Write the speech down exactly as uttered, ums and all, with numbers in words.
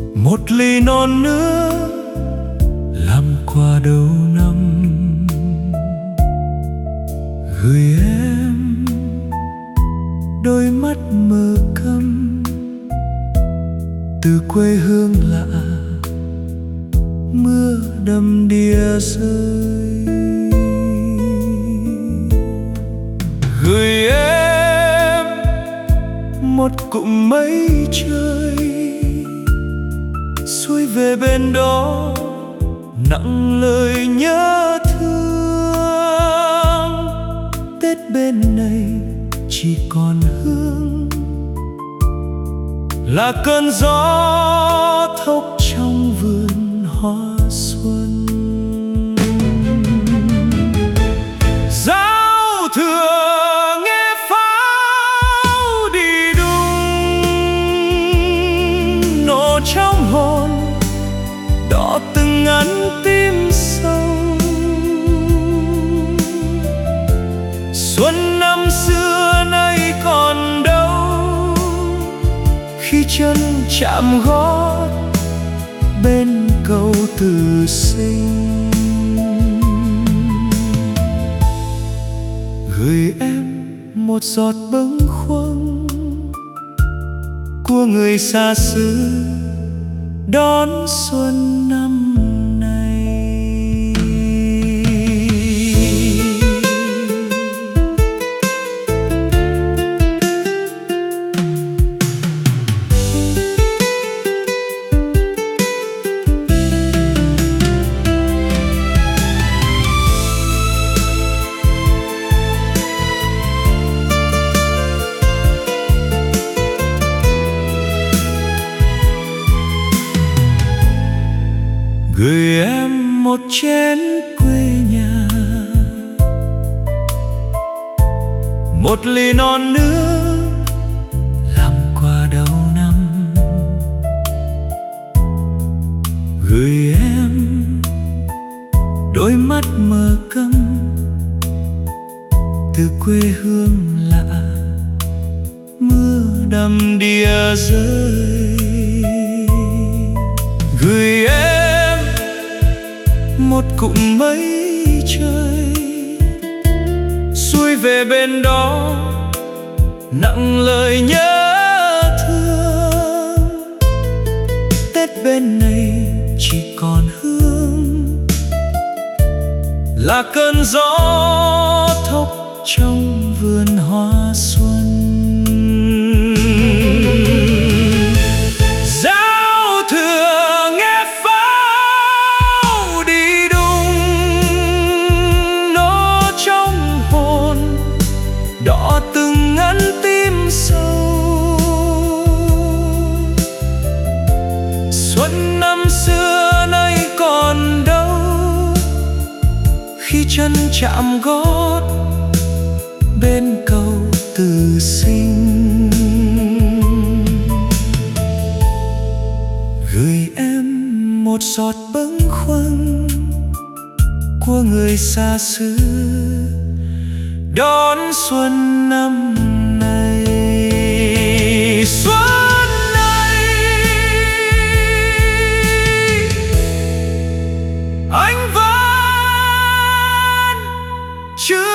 một ly non nước làm quà đầu năm, gửi em đôi mắt mờ câm từ quê hương lạ, mưa đầm đìa rơi. Gửi em một cụm mây trời xuôi về bên đó, nặng lời nhớ thương. Tết bên này chỉ còn hương, là cơn gió thốc trong vườn hoa xuân. Giao thừa nghe pháo đi đùng, nổ trong hồn đỏ từng ngắn tim sâu. Xuân năm xưa nay còn đâu, khi chân chạm gót bên cầu Từ Sinh. Gửi em một giọt bâng khuâng của người xa xứ đón xuân năm nay. Gửi em một chén quê nhà, một ly non nước làm quà đầu năm. Gửi em đôi mắt mờ câm từ quê hương lạ, mưa đầm đìa rơi. Gửi em một cụm mây trời xuôi về bên đó, nặng lời nhớ thương. Tết bên này chỉ còn hương, là cơn gió thốc trong vườn hoa xuân. Đỏ từng ngắn tim sâu. Xuân năm xưa nay còn đâu, khi chân chạm gót bên cầu Từ Sinh. Gửi em một giọt bâng khuâng của người xa xứ đón xuân năm nay. Xuân này anh vẫn chưa